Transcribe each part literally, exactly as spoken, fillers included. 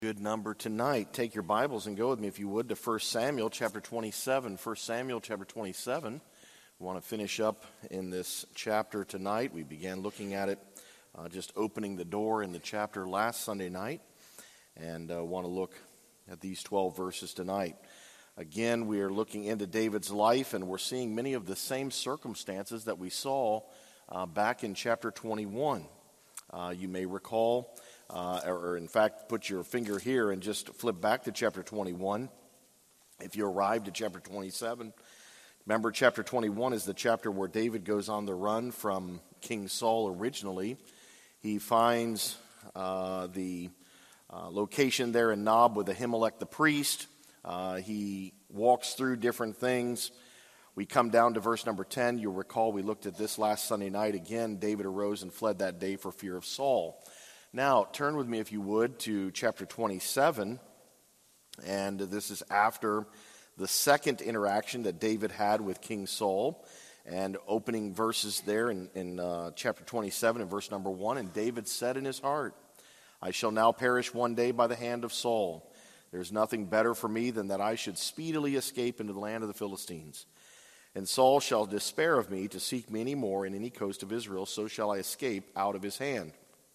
Good number tonight. Take your Bibles and go with me, if you would, to First Samuel chapter twenty-seven. First Samuel chapter twenty-seven. We want to finish up in this chapter tonight. We began looking at it, uh, just opening the door in the chapter last Sunday night, and uh, want to look at these twelve verses tonight. Again, we are looking into David's life, and we're seeing many of the same circumstances that we saw uh, back in chapter twenty-one. Uh, you may recall, uh, or, or in fact, put your finger here and just flip back to chapter twenty-one. If you arrived at chapter twenty-seven, remember chapter twenty-one is the chapter where David goes on the run from King Saul originally. He finds uh, the uh, location there in Nob with Ahimelech the priest. Uh, he walks through different things. We come down to verse number ten. You'll recall we looked at this last Sunday night. Again, David arose and fled that day for fear of Saul. Now, turn with me, if you would, to chapter twenty-seven. And this is after the second interaction that David had with King Saul. And opening verses there in, in uh, chapter twenty-seven and verse number one. And David said in his heart, I shall now perish one day by the hand of Saul. There is nothing better for me than that I should speedily escape into the land of the Philistines. And Saul shall despair of me to seek me any more in any coast of Israel, so shall I escape out of his hand.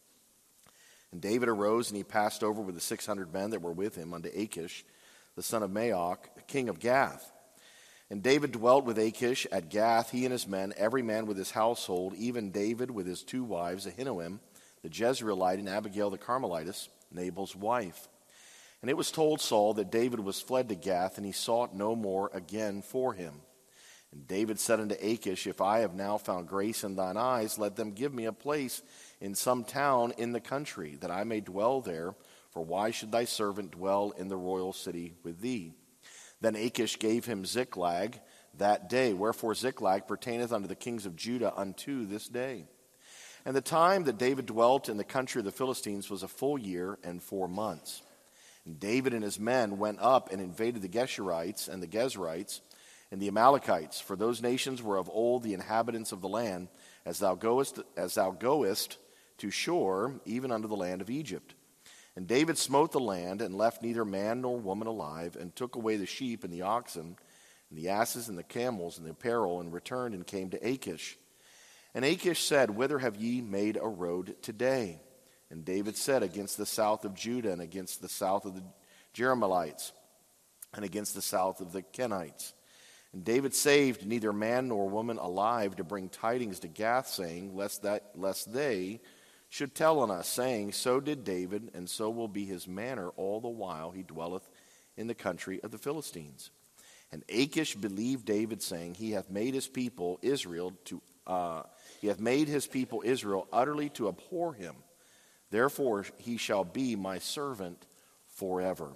And David arose, and he passed over with the six hundred men that were with him unto Achish, the son of Maoch, king of Gath. And David dwelt with Achish at Gath, he and his men, every man with his household, even David with his two wives, Ahinoam, the Jezreelite, and Abigail the Carmelitess, Nabal's wife. And it was told Saul that David was fled to Gath, and he sought no more again for him. And David said unto Achish, If I have now found grace in thine eyes, let them give me a place in some town in the country, that I may dwell there. For why should thy servant dwell in the royal city with thee? Then Achish gave him Ziklag that day, wherefore Ziklag pertaineth unto the kings of Judah unto this day. And the time that David dwelt in the country of the Philistines was a full year and four months. And David and his men went up and invaded the Geshurites and the Gezrites, and the Amalekites, for those nations were of old the inhabitants of the land, as thou goest as thou goest to shore, even unto the land of Egypt. And David smote the land, and left neither man nor woman alive, and took away the sheep and the oxen, and the asses and the camels and the apparel, and returned and came to Achish. And Achish said, Whither have ye made a road today? And David said, Against the south of Judah, and against the south of the Jerahmeelites, and against the south of the Kenites. And David saved neither man nor woman alive to bring tidings to Gath, saying, lest that lest they should tell on us, saying, So did David, and so will be his manner all the while he dwelleth in the country of the Philistines. And Achish believed David, saying, He hath made his people Israel to uh, he hath made his people Israel utterly to abhor him. Therefore he shall be my servant forever.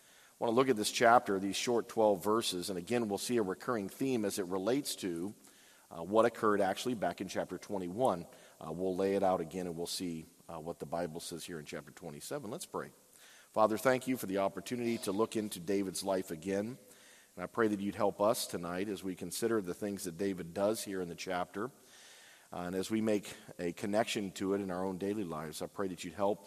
I want to look at this chapter, these short twelve verses, and again we'll see a recurring theme as it relates to uh, what occurred actually back in chapter twenty-one. Uh, we'll lay it out again and we'll see uh, what the Bible says here in chapter twenty-seven. Let's pray. Father, thank you for the opportunity to look into David's life again. And I pray that you'd help us tonight as we consider the things that David does here in the chapter. Uh, and as we make a connection to it in our own daily lives, I pray that you'd help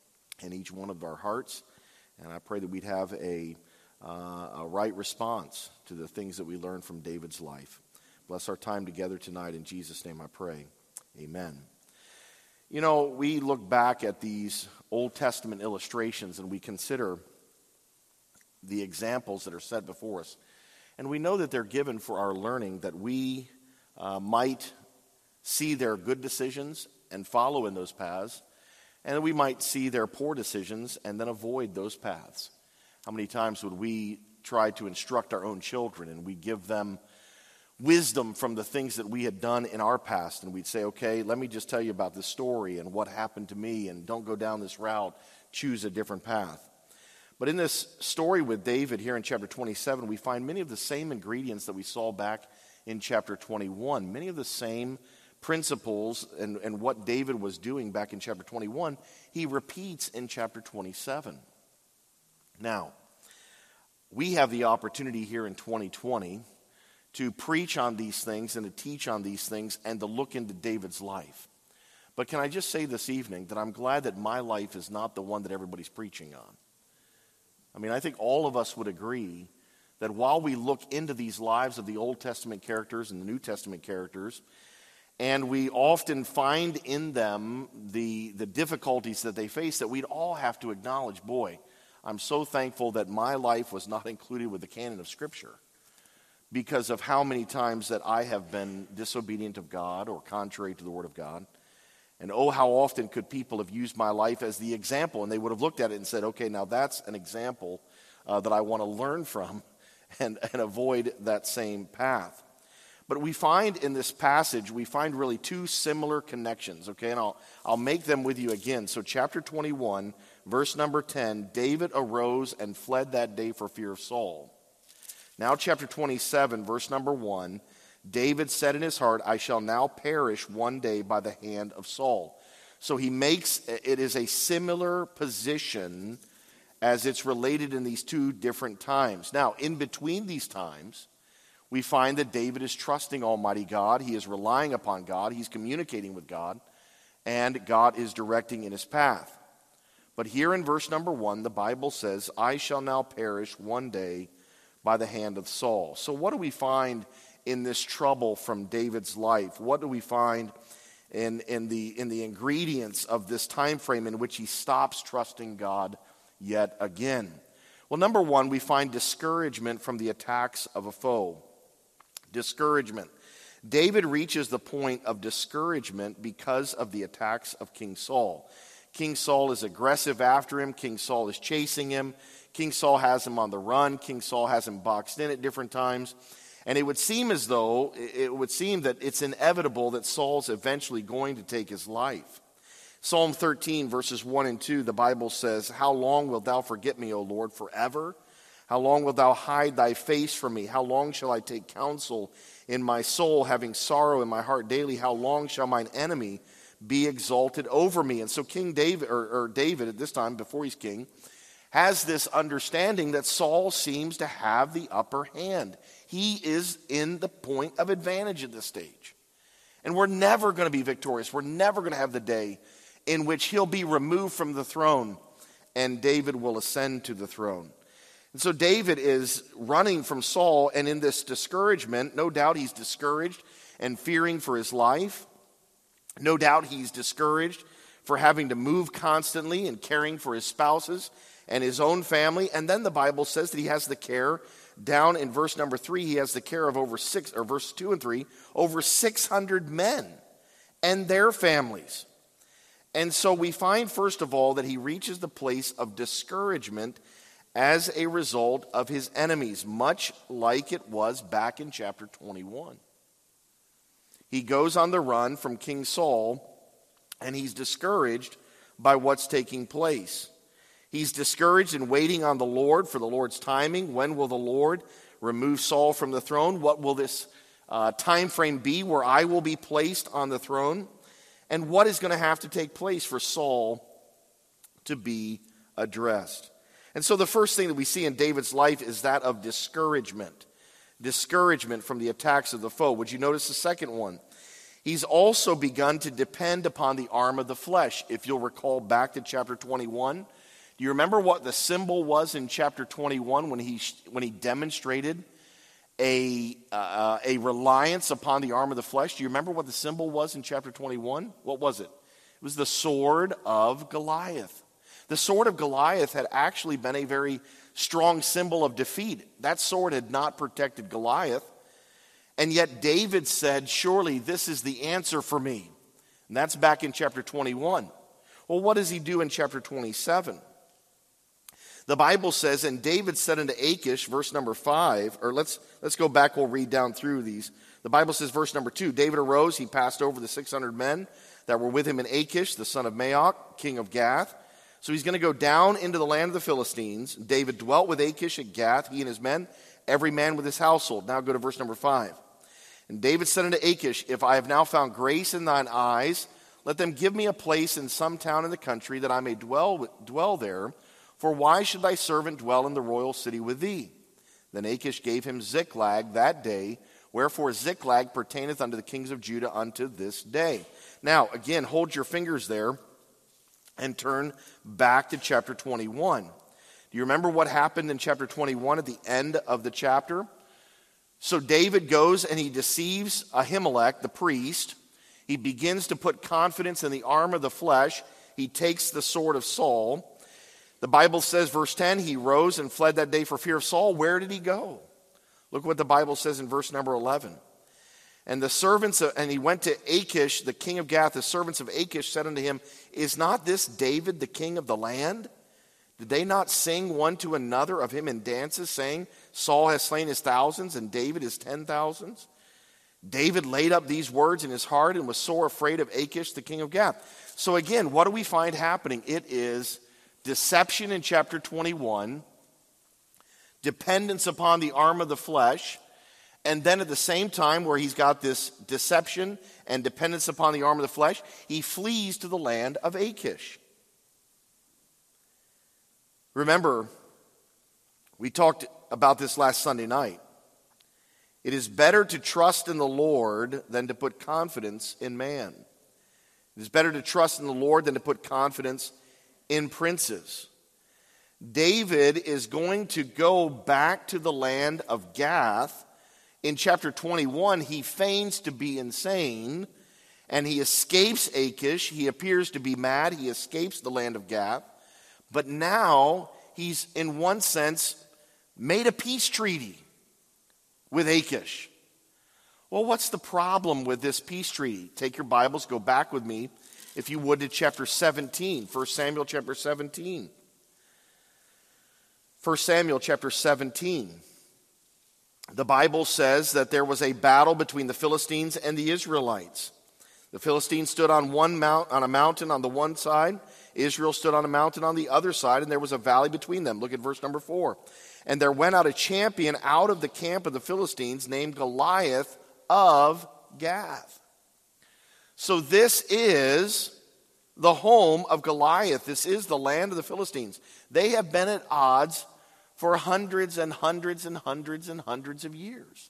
in each one of our hearts. And I pray that we'd have a, uh, a right response to the things that we learn from David's life. Bless our time together tonight. In Jesus' name I pray. Amen. You know, we look back at these Old Testament illustrations and we consider the examples that are set before us. And we know that they're given for our learning, that we uh, might see their good decisions and follow in those paths. And we might see their poor decisions and then avoid those paths. How many times would we try to instruct our own children and we give them wisdom from the things that we had done in our past, and we'd say, okay, let me just tell you about this story and what happened to me, and don't go down this route, choose a different path. But in this story with David here in chapter twenty-seven, we find many of the same ingredients that we saw back in chapter twenty-one, many of the same principles and, and what David was doing back in chapter twenty-one, he repeats in chapter twenty-seven. Now, we have the opportunity here in twenty twenty to preach on these things and to teach on these things and to look into David's life. But can I just say this evening that I'm glad that my life is not the one that everybody's preaching on. I mean, I think all of us would agree that while we look into these lives of the Old Testament characters and the New Testament characters, and we often find in them the, the difficulties that they face, that we'd all have to acknowledge, boy, I'm so thankful that my life was not included with the canon of Scripture because of how many times that I have been disobedient of God or contrary to the Word of God. And oh, how often could people have used my life as the example, and they would have looked at it and said, okay, now that's an example uh, that I want to learn from and, and avoid that same path. But we find in this passage, we find really two similar connections, okay? And I'll, I'll make them with you again. So chapter twenty-one, verse number ten, David arose and fled that day for fear of Saul. Now chapter twenty-seven, verse number one, David said in his heart, I shall now perish one day by the hand of Saul. So he makes, it is a similar position as it's related in these two different times. Now, in between these times, we find that David is trusting Almighty God. He is relying upon God. He's communicating with God. And God is directing in his path. But here in verse number one, the Bible says, I shall now perish one day by the hand of Saul. So what do we find in this trouble from David's life? What do we find in, in, the, in the ingredients of this time frame in which he stops trusting God yet again? Well, number one, we find discouragement from the attacks of a foe. Discouragement. David reaches the point of discouragement because of the attacks of King Saul. King Saul is aggressive after him. King Saul is chasing him. King Saul has him on the run. King Saul has him boxed in at different times. And it would seem as though, it would seem that it's inevitable that Saul's eventually going to take his life. Psalm thirteen, verses one and two, the Bible says, How long wilt thou forget me, O Lord, forever? How long wilt thou hide thy face from me? How long shall I take counsel in my soul, having sorrow in my heart daily? How long shall mine enemy be exalted over me? And so King David, or, or David at this time, before he's king, has this understanding that Saul seems to have the upper hand. He is in the point of advantage at this stage. And we're never going to be victorious. We're never going to have the day in which he'll be removed from the throne and David will ascend to the throne. And so David is running from Saul, and in this discouragement, no doubt he's discouraged and fearing for his life. No doubt he's discouraged for having to move constantly and caring for his spouses and his own family. And then the Bible says that he has the care, down in verse number three, he has the care of over six, or verse two and three, over six hundred men and their families. And so we find, first of all, that he reaches the place of discouragement as a result of his enemies, much like it was back in chapter twenty-one. He goes on the run from King Saul, and he's discouraged by what's taking place. He's discouraged and waiting on the Lord for the Lord's timing. When will the Lord remove Saul from the throne? What will this uh, time frame be where I will be placed on the throne? And what is going to have to take place for Saul to be addressed? And so the first thing that we see in David's life is that of discouragement. Discouragement from the attacks of the foe. Would you notice the second one? He's also begun to depend upon the arm of the flesh. If you'll recall back to chapter twenty-one, do you remember what the symbol was in chapter twenty-one when he when he demonstrated a uh, a reliance upon the arm of the flesh? Do you remember what the symbol was in chapter twenty-one? What was it? It was the sword of Goliath. The sword of Goliath had actually been a very strong symbol of defeat. That sword had not protected Goliath. And yet David said, surely this is the answer for me. And that's back in chapter twenty-one. Well, what does he do in chapter twenty-seven? The Bible says, and David said unto Achish, verse number five, or let's let's go back, we'll read down through these. The Bible says, verse number two, David arose, he passed over the six hundred men that were with him in Achish, the son of Maoch, king of Gath. So he's going to go down into the land of the Philistines. David dwelt with Achish at Gath, he and his men, every man with his household. Now go to verse number five. And David said unto Achish, if I have now found grace in thine eyes, let them give me a place in some town in the country, that I may dwell, dwell there. For why should thy servant dwell in the royal city with thee? Then Achish gave him Ziklag that day, wherefore Ziklag pertaineth unto the kings of Judah unto this day. Now, again, hold your fingers there and turn back to chapter twenty-one. Do you remember what happened in chapter twenty-one at the end of the chapter? So David goes and he deceives Ahimelech, the priest. He begins to put confidence in the arm of the flesh. He takes the sword of Saul. The Bible says, verse ten, he rose and fled that day for fear of Saul. Where did he go? Look what the Bible says in verse number eleven. And the servants, of, and he went to Achish, the king of Gath. The servants of Achish said unto him, is not this David the king of the land? Did they not sing one to another of him in dances, saying, Saul has slain his thousands, and David his ten thousands? David laid up these words in his heart and was sore afraid of Achish, the king of Gath. So again, what do we find happening? It is deception in chapter twenty-one, dependence upon the arm of the flesh, and then at the same time where he's got this deception and dependence upon the arm of the flesh, he flees to the land of Achish. Remember, we talked about this last Sunday night. It is better to trust in the Lord than to put confidence in man. It is better to trust in the Lord than to put confidence in princes. David is going to go back to the land of Gath. In chapter twenty-one, he feigns to be insane, and he escapes Achish. He appears to be mad. He escapes the land of Gath. But now he's, in one sense, made a peace treaty with Achish. Well, what's the problem with this peace treaty? Take your Bibles, go back with me, if you would, to chapter seventeen, First Samuel chapter seventeen. First Samuel chapter seventeen. The Bible says that there was a battle between the Philistines and the Israelites. The Philistines stood on one mount, on a mountain on the one side. Israel stood on a mountain on the other side, and there was a valley between them. Look at verse number four. And there went out a champion out of the camp of the Philistines named Goliath of Gath. So this is the home of Goliath. This is the land of the Philistines. They have been at odds for hundreds and hundreds and hundreds and hundreds of years.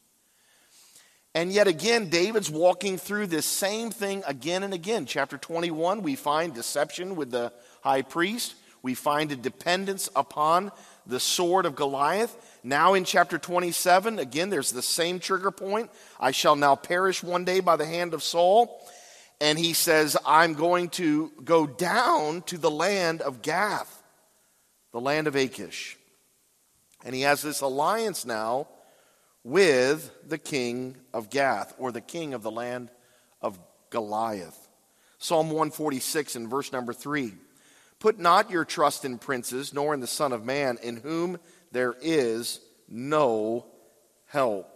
And yet again, David's walking through this same thing again and again. Chapter twenty-one, we find deception with the high priest. We find a dependence upon the sword of Goliath. Now in chapter twenty-seven, again, there's the same trigger point. I shall now perish one day by the hand of Saul. And he says, I'm going to go down to the land of Gath, the land of Achish. And he has this alliance now with the king of Gath, or the king of the land of Goliath. Psalm one forty-six and verse number three. Put not your trust in princes, nor in the Son of Man, in whom there is no help.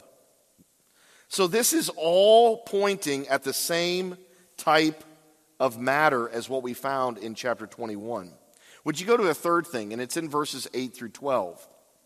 So this is all pointing at the same type of matter as what we found in chapter twenty-one. Would you go to a third thing, and it's in verses eight through twelve.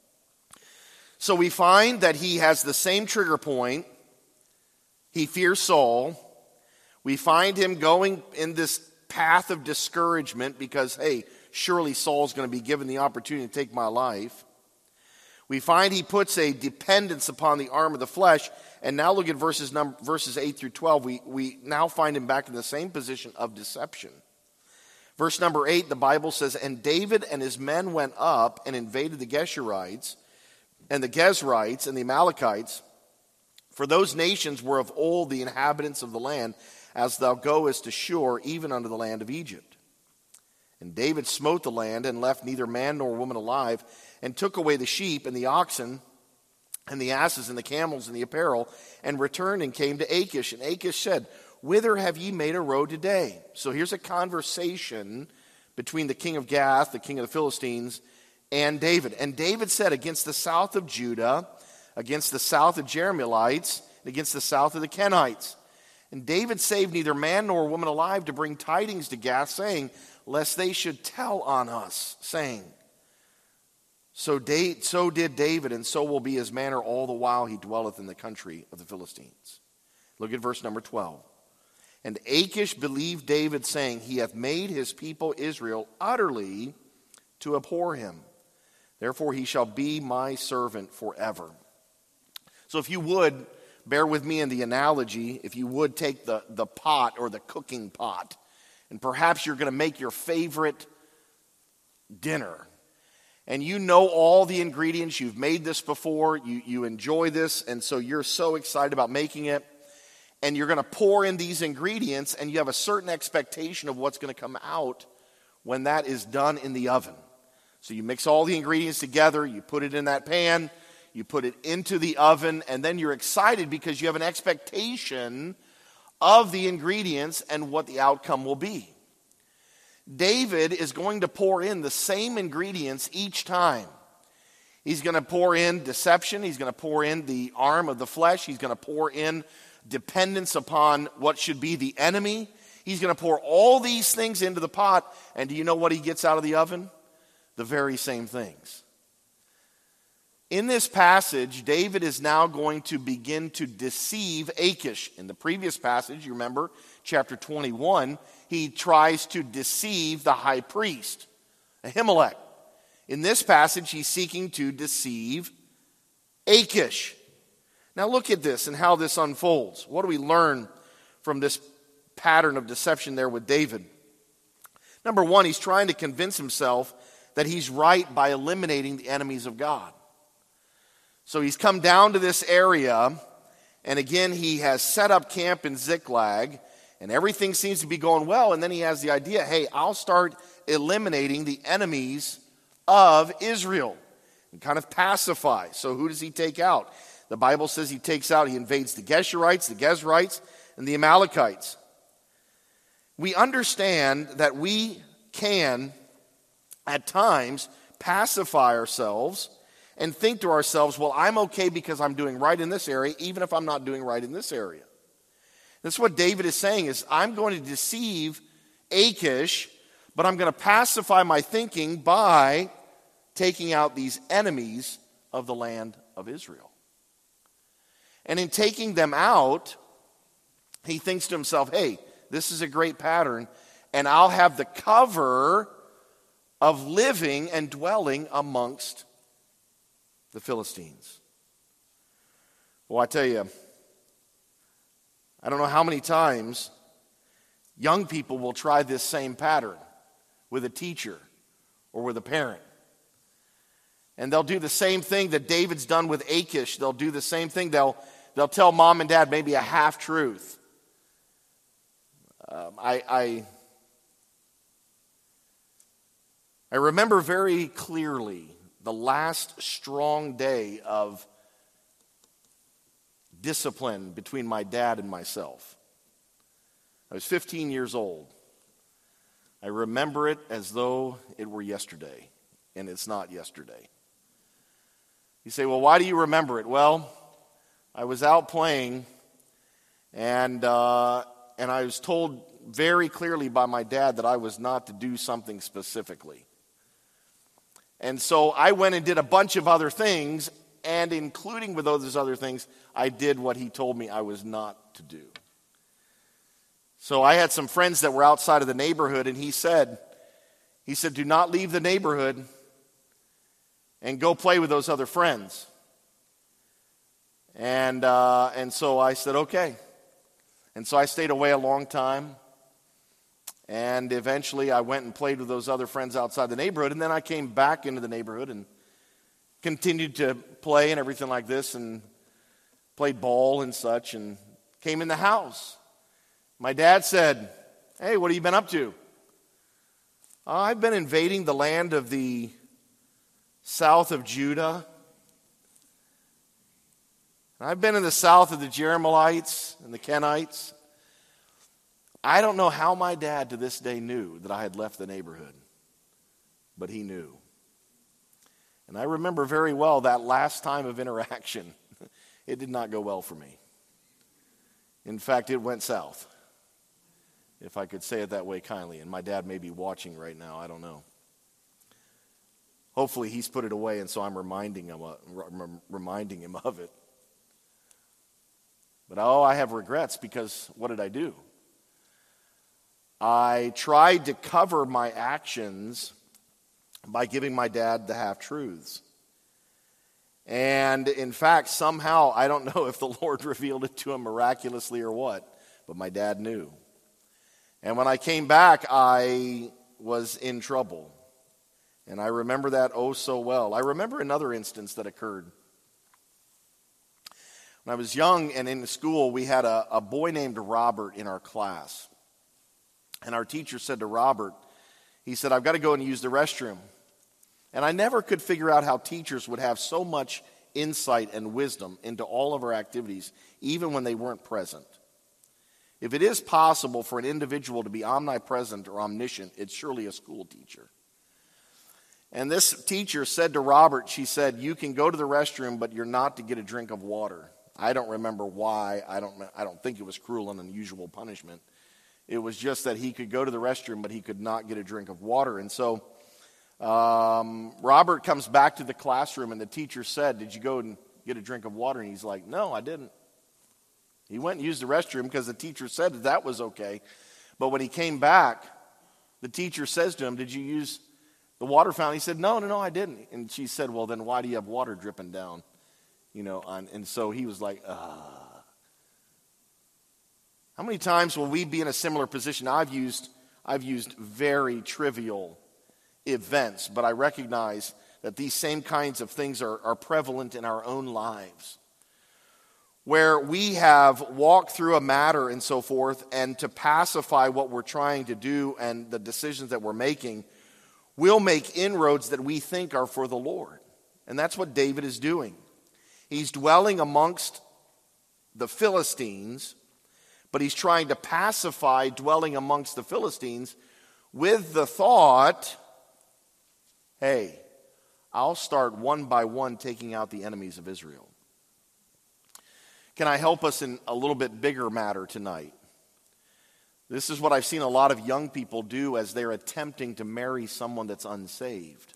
So we find that he has the same trigger point. He fears Saul. We find him going in this path of discouragement because, hey, surely Saul's going to be given the opportunity to take my life. We find he puts a dependence upon the arm of the flesh. And now look at verses number, verses eight through twelve. We, we now find him back in the same position of deception. Verse number eight, the Bible says, and David and his men went up and invaded the Geshurites and the Gezrites and the Amalekites, for those nations were of old the inhabitants of the land, as thou goest to Shur, even unto the land of Egypt. And David smote the land, and left neither man nor woman alive, and took away the sheep and the oxen, and the asses and the camels and the apparel, and returned and came to Achish. And Achish said, whither have ye made a road today? So here's a conversation between the king of Gath, the king of the Philistines, and David. And David said, against the south of Judah, against the south of Jerahmeelites, and against the south of the Kenites. And David saved neither man nor woman alive to bring tidings to Gath, saying, lest they should tell on us, saying, so, da- so did David, and so will be his manner all the while he dwelleth in the country of the Philistines. Look at verse number twelve. And Achish believed David, saying, he hath made his people Israel utterly to abhor him. Therefore he shall be my servant forever. So if you would, bear with me in the analogy, if you would take the, the pot or the cooking pot, and perhaps you're going to make your favorite dinner. and you know all the ingredients. You've made this before. You, you enjoy this, and so you're so excited about making it. And you're going to pour in these ingredients, and you have a certain expectation of what's going to come out when that is done in the oven. So you mix all the ingredients together, you put it in that pan, you put it into the oven, and then you're excited because you have an expectation of the ingredients and what the outcome will be. David is going to pour in the same ingredients each time. He's going to pour in deception. He's going to pour in the arm of the flesh. He's going to pour in dependence upon what should be the enemy. He's going to pour all these things into the pot. And do you know what he gets out of the oven? The very same things. In this passage, David is now going to begin to deceive Achish. In the previous passage, you remember, chapter twenty-one, he tries to deceive the high priest, Ahimelech. In this passage, he's seeking to deceive Achish. Now look at this and how this unfolds. What do we learn from this pattern of deception there with David? Number one, he's trying to convince himself that he's right by eliminating the enemies of God. So he's come down to this area, and again, he has set up camp in Ziklag, and everything seems to be going well, and then he has the idea, hey, I'll start eliminating the enemies of Israel and kind of pacify. So who does he take out? The Bible says he takes out, he invades the Geshurites, the Gezrites, and the Amalekites. We understand that we can, at times, pacify ourselves and think to ourselves, well, I'm okay because I'm doing right in this area, even if I'm not doing right in this area. That's what David is saying, is I'm going to deceive Achish, but I'm going to pacify my thinking by taking out these enemies of the land of Israel. And in taking them out, he thinks to himself, hey, this is a great pattern, and I'll have the cover of living and dwelling amongst the Philistines. Well, I tell you, I don't know how many times young people will try this same pattern with a teacher or with a parent. And they'll do the same thing that David's done with Achish. They'll do the same thing. They'll, they'll tell mom and dad maybe a half-truth. Um, I, I, I remember very clearly the last strong day of discipline between my dad and myself. I was fifteen years old. I remember it as though it were yesterday, and it's not yesterday. You say, well, why do you remember it? Well, I was out playing, and uh, and I was told very clearly by my dad that I was not to do something specifically. And so I went and did a bunch of other things, and including with those other things, I did what he told me I was not to do. So I had some friends that were outside of the neighborhood, and he said, he said, do not leave the neighborhood and go play with those other friends. And uh, and so I said, okay. And so I stayed away a long time. And eventually I went and played with those other friends outside the neighborhood. And then I came back into the neighborhood and continued to play and everything like this and played ball and such and came in the house. My dad said, hey, what have you been up to? "Oh, I've been invading the land of the south of Judah. I've been in the south of the Jerahmeelites and the Kenites." I don't know how my dad to this day knew that I had left the neighborhood, but he knew. And I remember very well that last time of interaction. It did not go well for me. In fact, it went south, if I could say it that way kindly. And my dad may be watching right now. I don't know. Hopefully he's put it away, and so I'm reminding him, uh, reminding him of it. But oh, I have regrets, because what did I do? I tried to cover my actions by giving my dad the half-truths. And in fact, somehow, I don't know if the Lord revealed it to him miraculously or what, but my dad knew. And when I came back, I was in trouble. And I remember that oh so well. I remember another instance that occurred. When I was young and in school, we had a, a boy named Robert in our class. And our teacher said to Robert, he said, I've got to go and use the restroom. And I never could figure out how teachers would have so much insight and wisdom into all of our activities, even when they weren't present. If it is possible for an individual to be omnipresent or omniscient, it's surely a school teacher. And this teacher said to Robert, she said, you can go to the restroom, but you're not to get a drink of water. I don't remember why. I don't, I don't think it was cruel and unusual punishment. It was just that he could go to the restroom, but he could not get a drink of water. And so um, Robert comes back to the classroom, and the teacher said, did you go and get a drink of water? And he's like, no, I didn't. He went and used the restroom because the teacher said that that was okay. But when he came back, the teacher says to him, did you use the water fountain? He said, no, no, no, I didn't. And she said, well, then why do you have water dripping down? You know, on, and so he was like, ah. How many times will we be in a similar position? I've used, I've used very trivial events, but I recognize that these same kinds of things are, are prevalent in our own lives, where we have walked through a matter and so forth, and to pacify what we're trying to do and the decisions that we're making, we'll make inroads that we think are for the Lord. And that's what David is doing. He's dwelling amongst the Philistines, but he's trying to pacify dwelling amongst the Philistines with the thought, hey, I'll start one by one taking out the enemies of Israel. Can I help us in a little bit bigger matter tonight? This is what I've seen a lot of young people do as they're attempting to marry someone that's unsaved.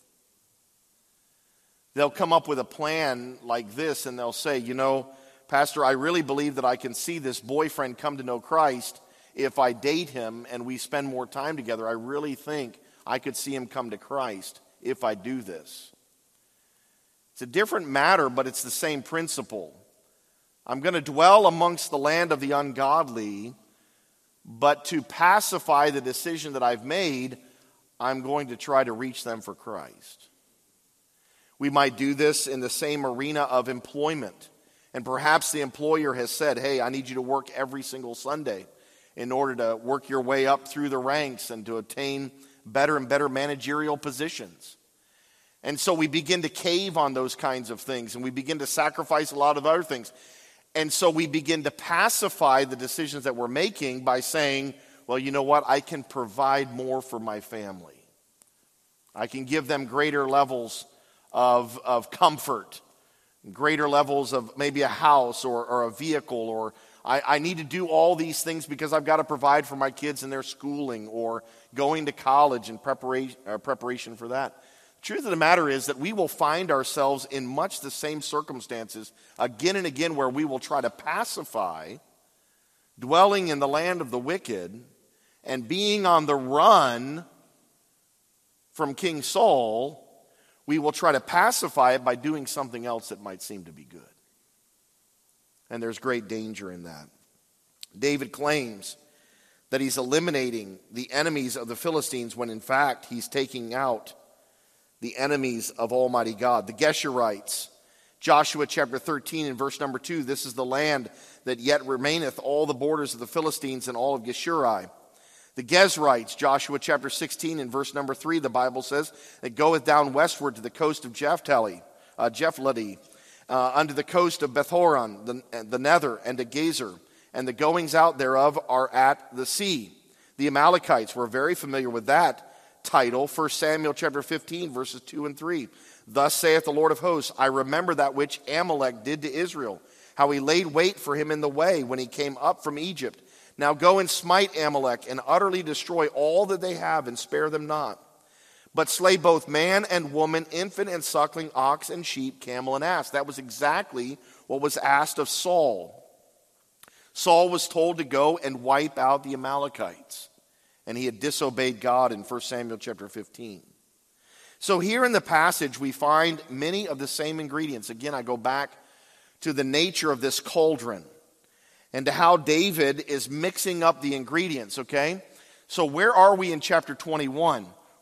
They'll come up with a plan like this, and they'll say, you know, Pastor, I really believe that I can see this boyfriend come to know Christ if I date him and we spend more time together. I really think I could see him come to Christ if I do this. It's a different matter, but it's the same principle. I'm going to dwell amongst the land of the ungodly, but to pacify the decision that I've made, I'm going to try to reach them for Christ. We might do this in the same arena of employment. And perhaps the employer has said, hey, I need you to work every single Sunday in order to work your way up through the ranks and to attain better and better managerial positions. And so we begin to cave on those kinds of things, and we begin to sacrifice a lot of other things. And so we begin to pacify the decisions that we're making by saying, well, you know what? I can provide more for my family. I can give them greater levels of, of comfort, greater levels of maybe a house or, or a vehicle, or I, I need to do all these things because I've got to provide for my kids in their schooling or going to college and preparation, uh, preparation for that. The truth of the matter is that we will find ourselves in much the same circumstances again and again, where we will try to pacify, dwelling in the land of the wicked and being on the run from King Saul. We will try to pacify it by doing something else that might seem to be good. And there's great danger in that. David claims that he's eliminating the enemies of the Philistines when in fact he's taking out the enemies of Almighty God. The Geshurites, Joshua chapter thirteen and verse number two, this is the land that yet remaineth, all the borders of the Philistines and all of Geshuri. The Gezrites, Joshua chapter sixteen and verse number three, the Bible says, that goeth down westward to the coast of Jephthali, uh, Jephthali, uh, unto the coast of Bethhoron, the, the nether, and to Gezer, and the goings out thereof are at the sea. The Amalekites, we're very familiar with that title, First Samuel chapter fifteen, verses two and three. Thus saith the Lord of hosts, I remember that which Amalek did to Israel, how he laid wait for him in the way when he came up from Egypt. Now go and smite Amalek and utterly destroy all that they have and spare them not. But slay both man and woman, infant and suckling, ox and sheep, camel and ass. That was exactly what was asked of Saul. Saul was told to go and wipe out the Amalekites. And he had disobeyed God in First Samuel chapter fifteen. So here in the passage we find many of the same ingredients. Again, I go back to the nature of this cauldron and to how David is mixing up the ingredients, okay? So where are we in chapter twenty-one?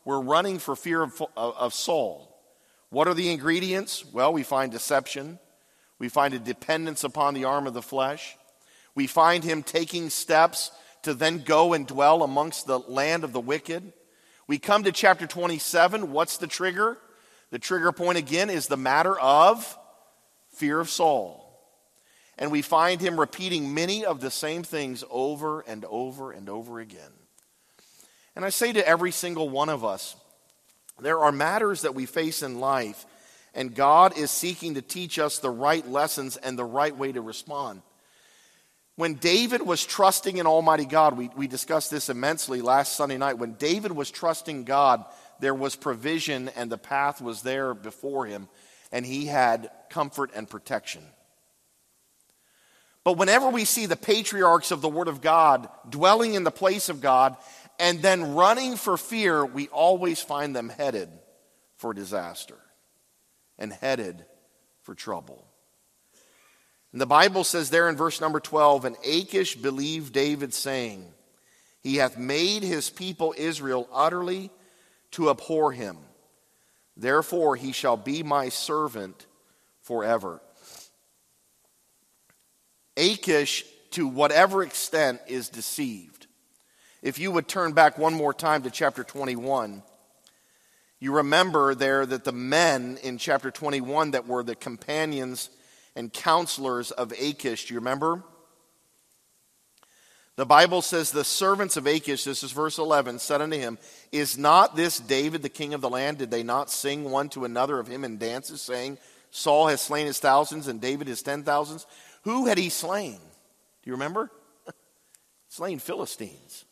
We're running for fear of, of Saul. What are the ingredients? Well, we find deception. We find a dependence upon the arm of the flesh. We find him taking steps to then go and dwell amongst the land of the wicked. We come to chapter twenty-seven. What's the trigger? The trigger point again is the matter of fear of Saul. And we find him repeating many of the same things over and over and over again. And I say to every single one of us, there are matters that we face in life, and God is seeking to teach us the right lessons and the right way to respond. When David was trusting in Almighty God, we, we discussed this immensely last Sunday night. When David was trusting God, there was provision and the path was there before him, and he had comfort and protection. But whenever we see the patriarchs of the Word of God dwelling in the place of God and then running for fear, we always find them headed for disaster and headed for trouble. And the Bible says there in verse number twelve, and Achish believed David, saying, he hath made his people Israel utterly to abhor him. Therefore he shall be my servant forever. Achish, to whatever extent, is deceived. If you would turn back one more time to chapter twenty-one, you remember there that the men in chapter twenty-one that were the companions and counselors of Achish, do you remember? The Bible says the servants of Achish, this is verse eleven, said unto him, is not this David the king of the land? Did they not sing one to another of him in dances, saying, Saul has slain his thousands and David his ten thousands? Who had he slain? Do you remember? Slain Philistines.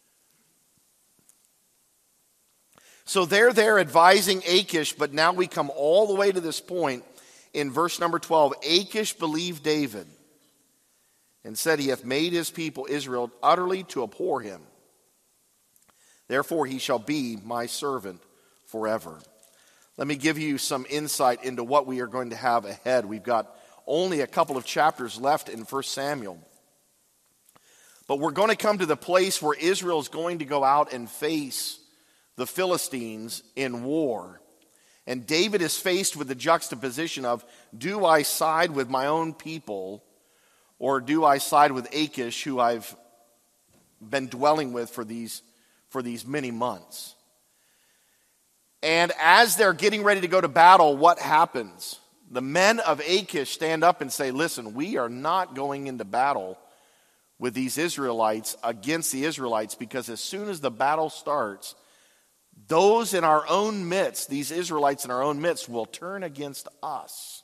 So they're there advising Achish, but now we come all the way to this point in verse number twelve. Achish believed David and said, he hath made his people Israel utterly to abhor him. Therefore he shall be my servant forever. Let me give you some insight into what we are going to have ahead. We've got only a couple of chapters left in First Samuel. But we're going to come to the place where Israel is going to go out and face the Philistines in war. And David is faced with the juxtaposition of, do I side with my own people, or do I side with Achish, who I've been dwelling with for these, for these many months? And as they're getting ready to go to battle, what happens? The men of Achish stand up and say, listen, we are not going into battle with these Israelites against the Israelites, because as soon as the battle starts, those in our own midst, these Israelites in our own midst, will turn against us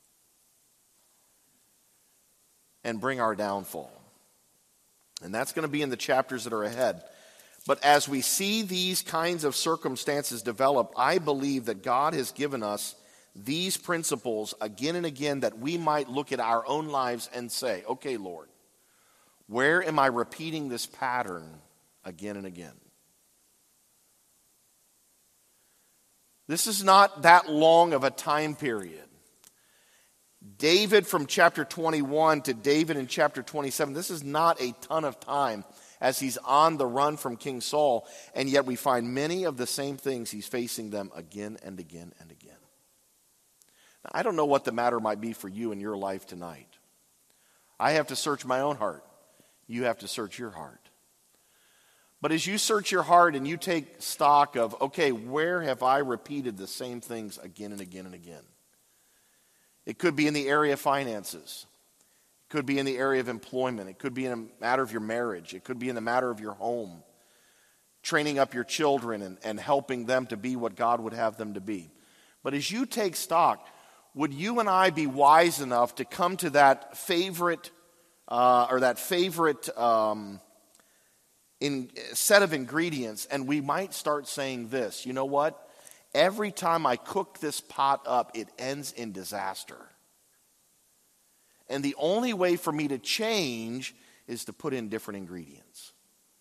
and bring our downfall. And that's going to be in the chapters that are ahead. But as we see these kinds of circumstances develop, I believe that God has given us these principles again and again, that we might look at our own lives and say, okay, Lord, where am I repeating this pattern again and again? This is not that long of a time period. David from chapter twenty-one to David in chapter twenty-seven, this is not a ton of time as he's on the run from King Saul, and yet we find many of the same things he's facing them again and again and again. Now, I don't know what the matter might be for you in your life tonight. I have to search my own heart. You have to search your heart. But as you search your heart and you take stock of, okay, where have I repeated the same things again and again and again? It could be in the area of finances. It could be in the area of employment. It could be in a matter of your marriage. It could be in the matter of your home. Training up your children and, and helping them to be what God would have them to be. But as you take stock, would you and I be wise enough to come to that favorite uh, or that favorite um, in, set of ingredients, and we might start saying this, you know what? Every time I cook this pot up, it ends in disaster. And the only way for me to change is to put in different ingredients.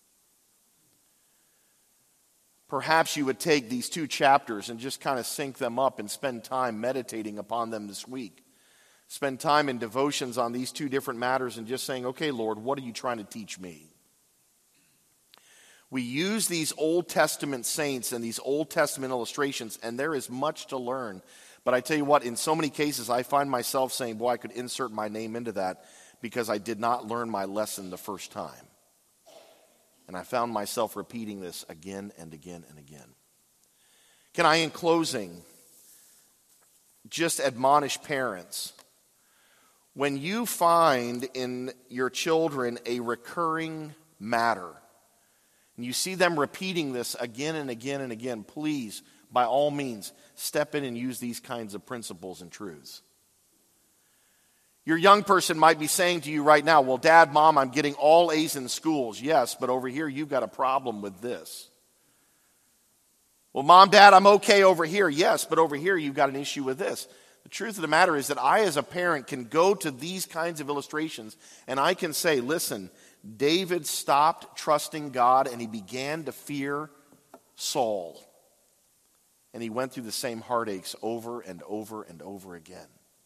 Perhaps you would take these two chapters and just kind of sync them up and spend time meditating upon them this week. Spend time in devotions on these two different matters and just saying, okay, Lord, what are you trying to teach me? We use these Old Testament saints and these Old Testament illustrations, and there is much to learn. But I tell you what, in so many cases, I find myself saying, boy, I could insert my name into that because I did not learn my lesson the first time. And I found myself repeating this again and again and again. Can I, in closing, just admonish parents? When you find in your children a recurring matter, and you see them repeating this again and again and again, please, by all means, step in and use these kinds of principles and truths. Your young person might be saying to you right now, well, Dad, Mom, I'm getting all A's in schools. Yes, but over here you've got a problem with this. Well, Mom, Dad, I'm okay over here. Yes, but over here you've got an issue with this. The truth of the matter is that I, as a parent, can go to these kinds of illustrations and I can say, listen, David stopped trusting God and he began to fear Saul. And he went through the same heartaches over and over and over again.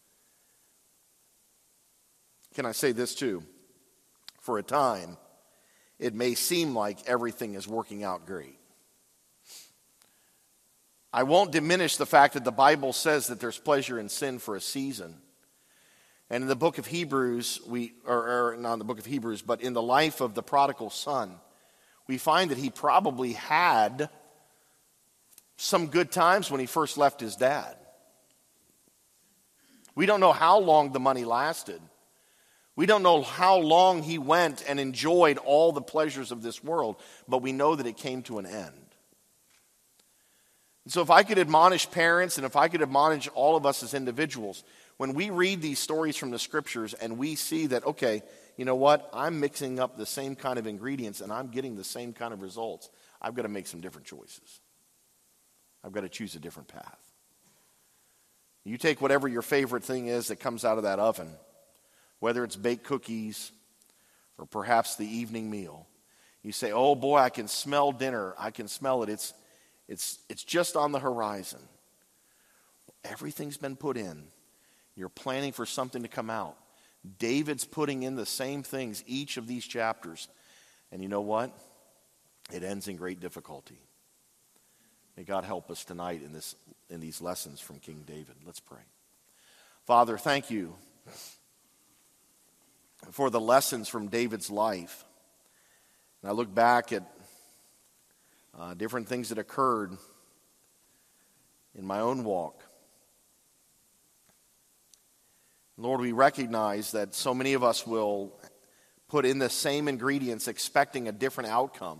Can I say this too? For a time, it may seem like everything is working out great. I won't diminish the fact that the Bible says that there's pleasure in sin for a season. And in the book of Hebrews, we or, or not in the book of Hebrews, but in the life of the prodigal son, we find that he probably had some good times when he first left his dad. We don't know how long the money lasted. We don't know how long he went and enjoyed all the pleasures of this world, but we know that it came to an end. And so if I could admonish parents and if I could admonish all of us as individuals, when we read these stories from the scriptures and we see that, okay, you know what, I'm mixing up the same kind of ingredients and I'm getting the same kind of results, I've got to make some different choices. I've got to choose a different path. You take whatever your favorite thing is that comes out of that oven, whether it's baked cookies or perhaps the evening meal. You say, oh boy, I can smell dinner. I can smell it. It's, it's, it's just on the horizon. Everything's been put in. You're planning for something to come out. David's putting in the same things each of these chapters. And you know what? It ends in great difficulty. May God help us tonight in this in these lessons from King David. Let's pray. Father, thank you for the lessons from David's life. And I look back at uh, different things that occurred in my own walk. Lord, we recognize that so many of us will put in the same ingredients expecting a different outcome.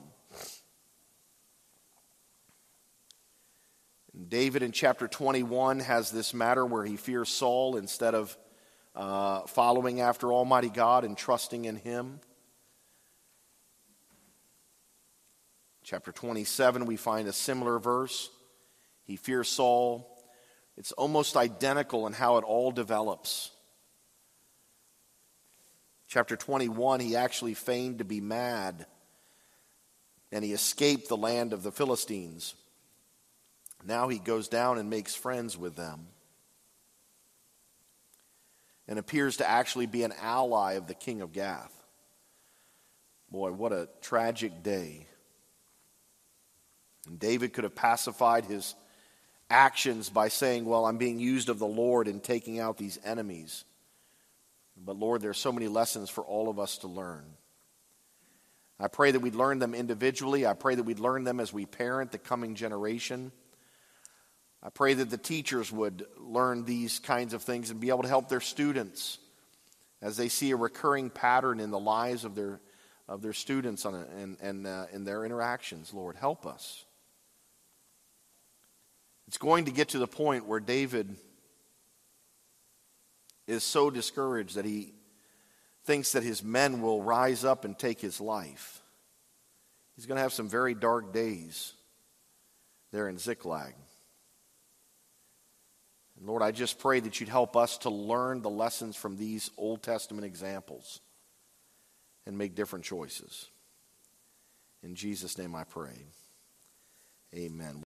David in chapter twenty-one has this matter where he fears Saul instead of uh, following after Almighty God and trusting in Him. Chapter twenty-seven, we find a similar verse. He fears Saul. It's almost identical in how it all develops. Chapter twenty-one, he actually feigned to be mad, and he escaped the land of the Philistines. Now he goes down and makes friends with them and appears to actually be an ally of the king of Gath. Boy, what a tragic day. And David could have pacified his actions by saying, well, I'm being used of the Lord in taking out these enemies. But Lord, there are so many lessons for all of us to learn. I pray that we'd learn them individually. I pray that we'd learn them as we parent the coming generation. I pray that the teachers would learn these kinds of things and be able to help their students as they see a recurring pattern in the lives of their of their students on a, and, and uh, in their interactions. Lord, help us. It's going to get to the point where David is so discouraged that he thinks that his men will rise up and take his life. He's going to have some very dark days there in Ziklag. And Lord, I just pray that you'd help us to learn the lessons from these Old Testament examples and make different choices. In Jesus' name I pray. Amen.